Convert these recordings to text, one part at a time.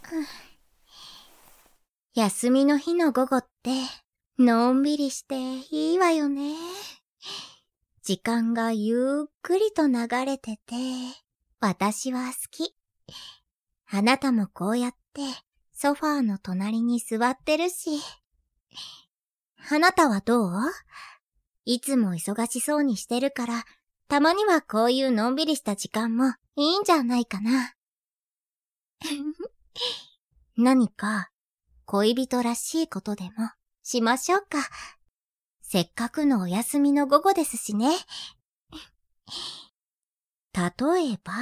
休みの日の午後って、のんびりしていいわよね。時間がゆっくりと流れてて、私は好き。あなたもこうやってソファーの隣に座ってるし。あなたはどう？いつも忙しそうにしてるから、たまにはこういうのんびりした時間もいいんじゃないかな。何か恋人らしいことでもしましょうか。せっかくのお休みの午後ですしね。例えば、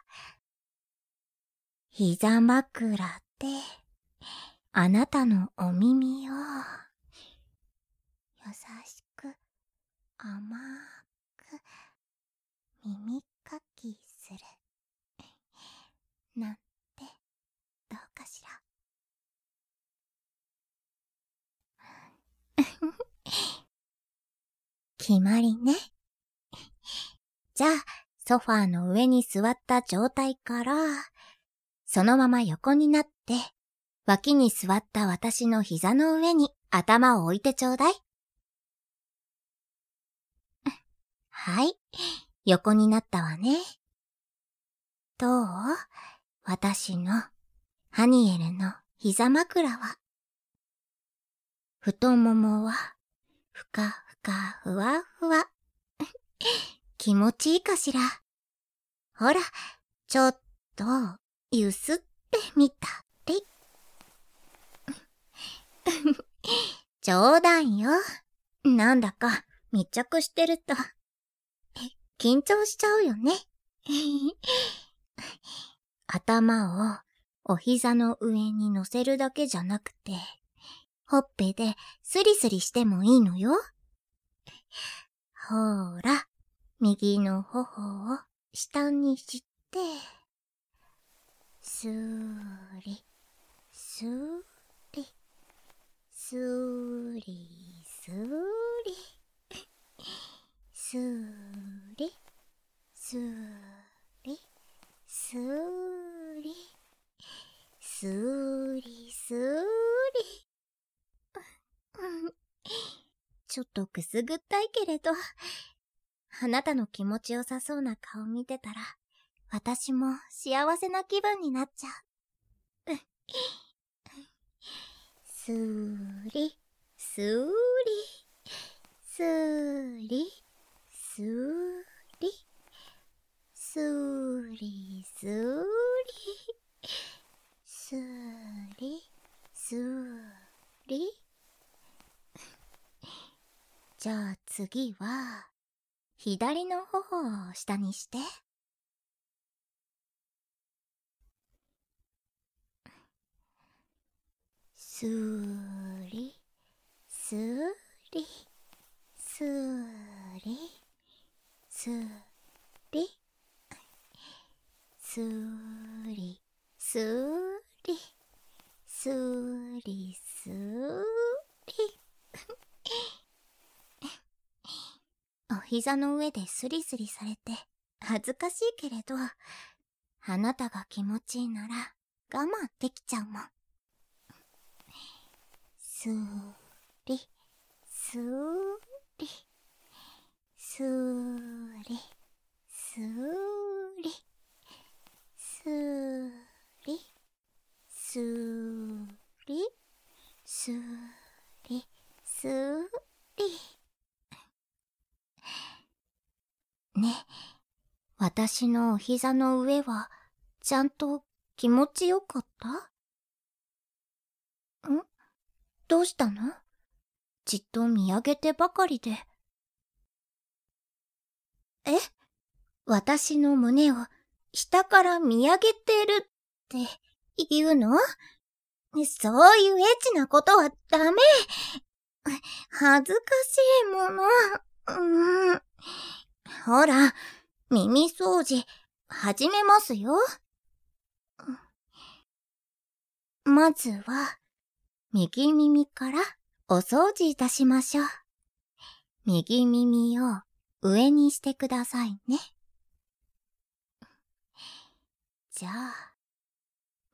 膝枕であなたのお耳を優しく甘く耳かきするなんてどうかしら。決まりね。じゃあソファーの上に座った状態から、そのまま横になって、脇に座った私の膝の上に頭を置いてちょうだい。はい、横になったわね。どう？私のハニエルの膝枕は。太ももはふかふかふわふわ。気持ちいいかしら。ほら、ちょっとゆすってみたり。冗談よ。なんだか密着してると緊張しちゃうよね。頭をお膝の上に乗せるだけじゃなくて、ほっぺでスリスリしてもいいのよ。ほーら、右の頬を下にして、スーリ、スーリ、スーリ、スーリ、スーリ、スーリ、スーリ、スーリ、スーリ。ちょっとくすぐったいけれど、あなたの気持ちよさそうな顔見てたら、私も幸せな気分になっちゃう。スーリ、スーリ、スーリ、スーリ、スーリ、スーリ、スーリ、スーリ。じゃあ次は、左の頬を下にして。スーリ、スーリ、スーリ、スーリ、スーリ、スーリ、スーリ、スーリ。お膝の上でスリスリされて恥ずかしいけれど、あなたが気持ちいいなら我慢できちゃうもん。スーリ、スーリ、スーリ、スーリ、スーリ、スーリ、スーリ、スーリ。ね、私のお膝の上はちゃんと気持ちよかった？どうしたの？じっと見上げてばかりで。え？私の胸を下から見上げてるって言うの？そういうエッチなことはダメ。恥ずかしいもの。ほら、耳掃除始めますよ。まずは右耳からお掃除いたしましょう。右耳を上にしてくださいね。じゃあ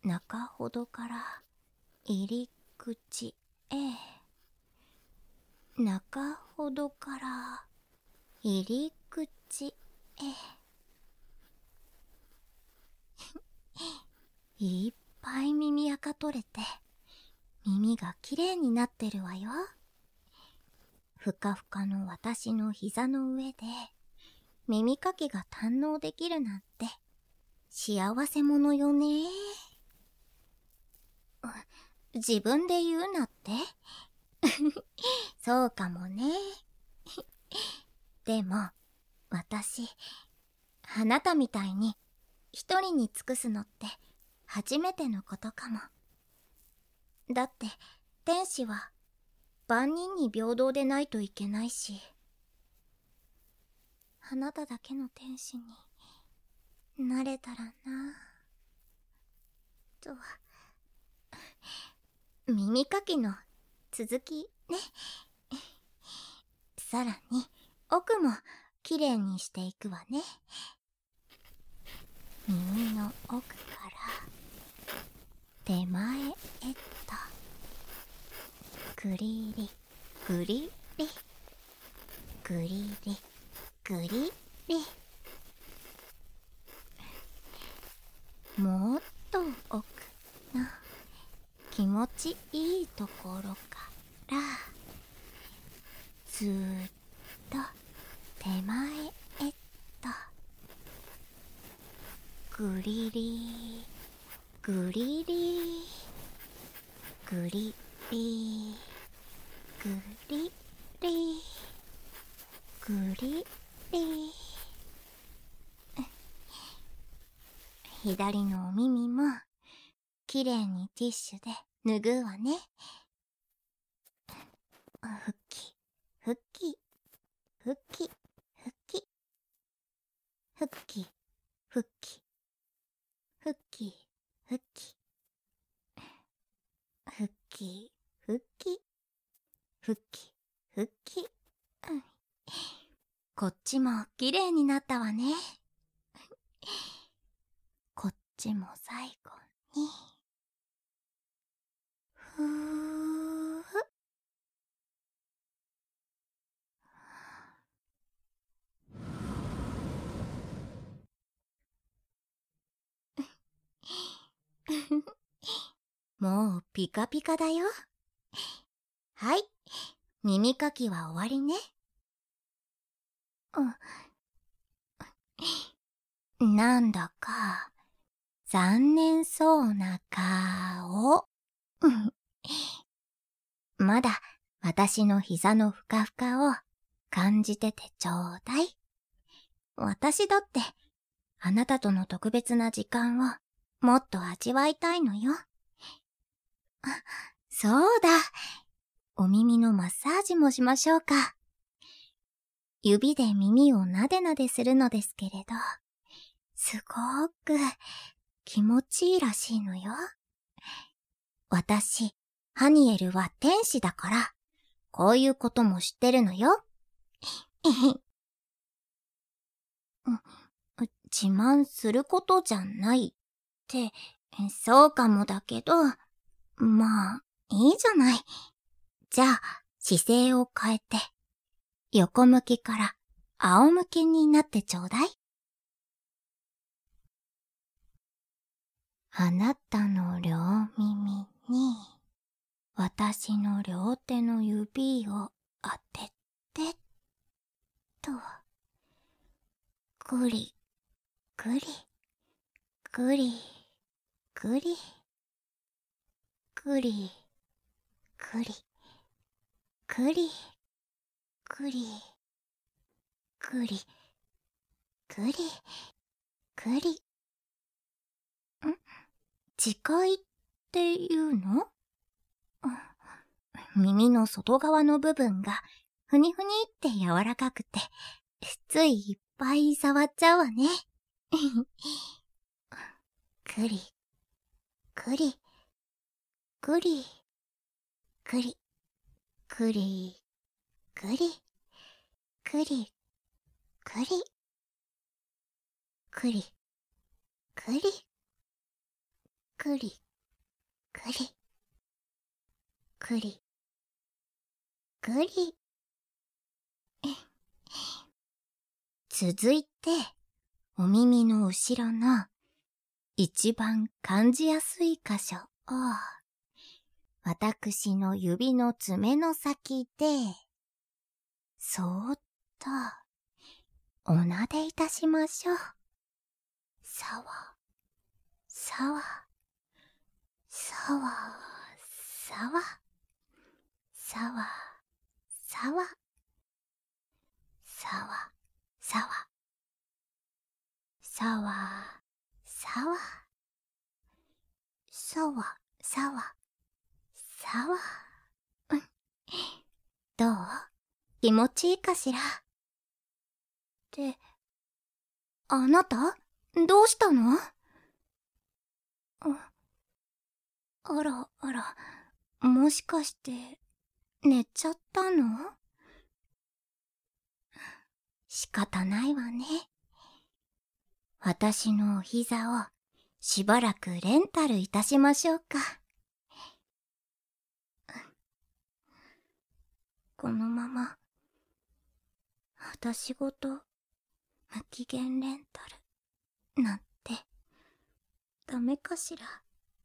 中ほどから入り口へ、中ほどから入り口へ。いっぱい耳垢取れて耳がきれいになってるわよ。ふかふかの私の膝の上で耳かきが堪能できるなんて幸せ者よね。自分で言うなってそうかもね。でも私、あなたみたいに一人に尽くすのって初めてのことかも。だって天使は万人に平等でないといけないし、あなただけの天使になれたらなと。耳かきの続きね。さらに奥もきれいにしていくわね。耳の奥から手前へと、ぐりりぐりりぐりりぐりり、もっと奥の気持ちいいところからずーっと手前へと、ぐりりぐりりぐりりぐりりぐりり。左のお耳もきれいにティッシュで拭うわね。ふきふきふきふきふきふきふきふきふきふきふきふき。こっちもきれいになったわね。こっちも最後にふーふ。もうピカピカだよ。はい、耳かきは終わりね。なんだか残念そうな顔。まだ私の膝のふかふかを感じててちょうだい。私だってあなたとの特別な時間をもっと味わいたいのよ。そうだ。お耳のマッサージもしましょうか。指で耳をなでなでするのですけれど、すごく気持ちいいらしいのよ。私、ハニエルは天使だから、こういうことも知ってるのよ。自慢することじゃないって、そうかもだけど、まあ、いいじゃない。じゃあ、姿勢を変えて、横向きから仰向けになってちょうだい。あなたの両耳に、私の両手の指を当てて、と、ぐり、ぐり、ぐり、ぐり、ぐり、ぐり、ぐり、ぐり、ぐり、ぐり、ぐり。磁界っていうの？耳の外側の部分がふにふにって柔らかくて、ついいっぱい触っちゃうわね。ぐり、ぐり、ぐり、ぐり、ぐり、ぐり、ぐり、ぐり、ぐり、ぐり、 くり、くり、くり、くり。続いて、お耳の後ろの一番感じやすい箇所を、私の指の爪の先で、そーっと、お撫でいたしましょう。さわ、さわ、さわ、さわ、さわ、さわ、さわ、さわ、さわ、さわ、さわ、さわ、さわ。どう？気持ちいいかしら？って、あなた？どうしたの？あらあら、もしかして、寝ちゃったの？仕方ないわね。私のお膝をしばらくレンタルいたしましょうか。このまま、私ごと無期限レンタルなんてダメかしら。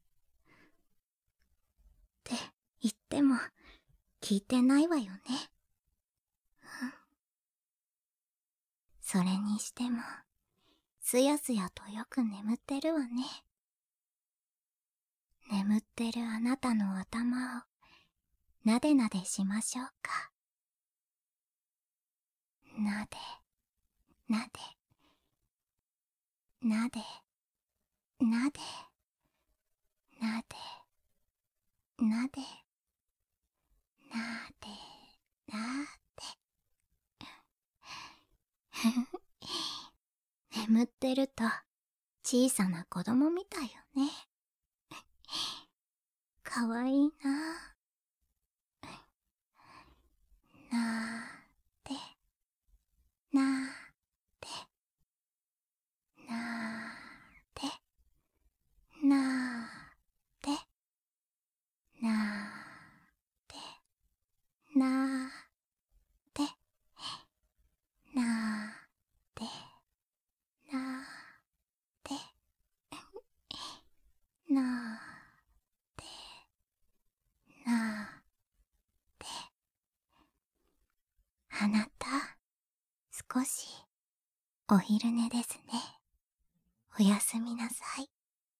って言っても聞いてないわよね。それにしても、すやすやとよく眠ってるわね。眠ってるあなたの頭をなでなでしましょうか。なで、なで、なで、なで、なで、なで、なで、なで。眠ってると小さな子供みたいよね。かわいいな。なーで、なーで、なーで、なーで、なーで、なーで、なーで、なーで、なーで、なーで。あなた、少しお昼寝ですね。おやすみなさい。